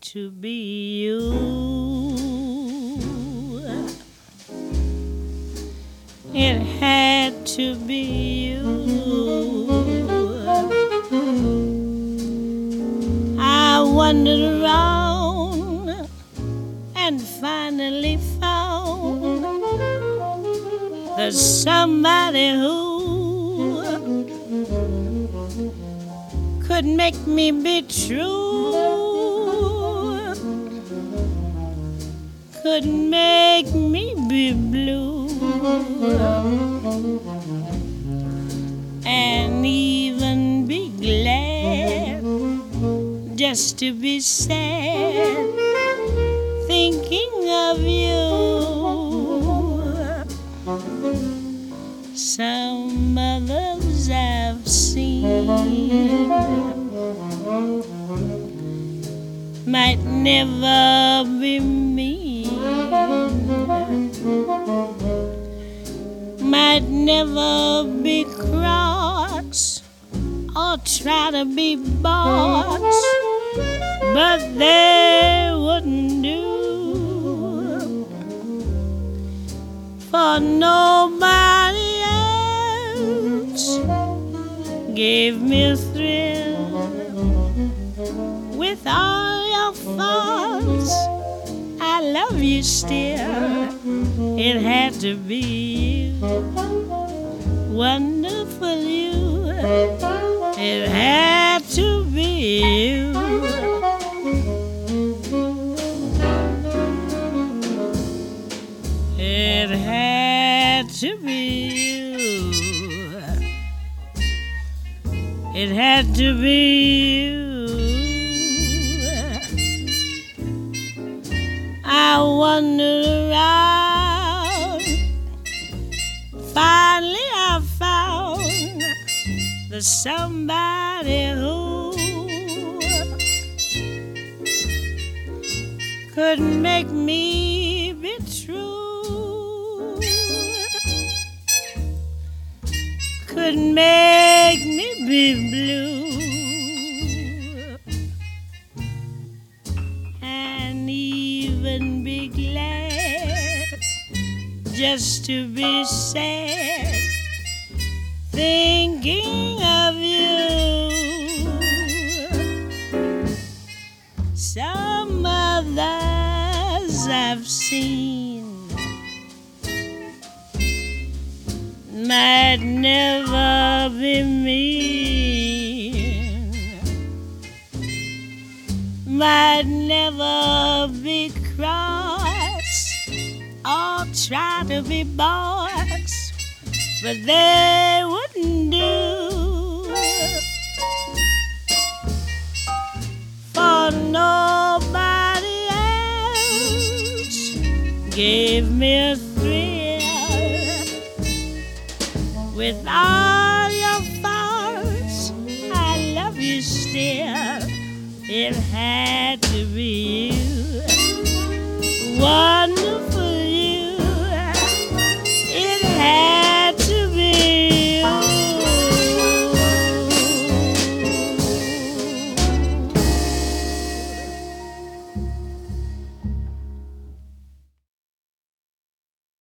to be you. It had to be you. I wandered around and finally found there's somebody who could make me be true, could make me be blue, and even be glad just to be sad thinking of you. Some others I've seen might never be mean, might never be cross or try to be boss, but they wouldn't do for nobody else gave me a thrill. With all your faults, I love you still. It had to be you, wonderful you. It had to be you. It had to be you. It had to be you. I wandered around. Finally I found the somebody who could make me be true, could make me be blue, and even be glad just to be sad thinking of you. Some others I've seen might never be mean, might never be cross or try to be boss, but they wouldn't do for nobody else gave me a thrill. With all your faults, I love you still. It had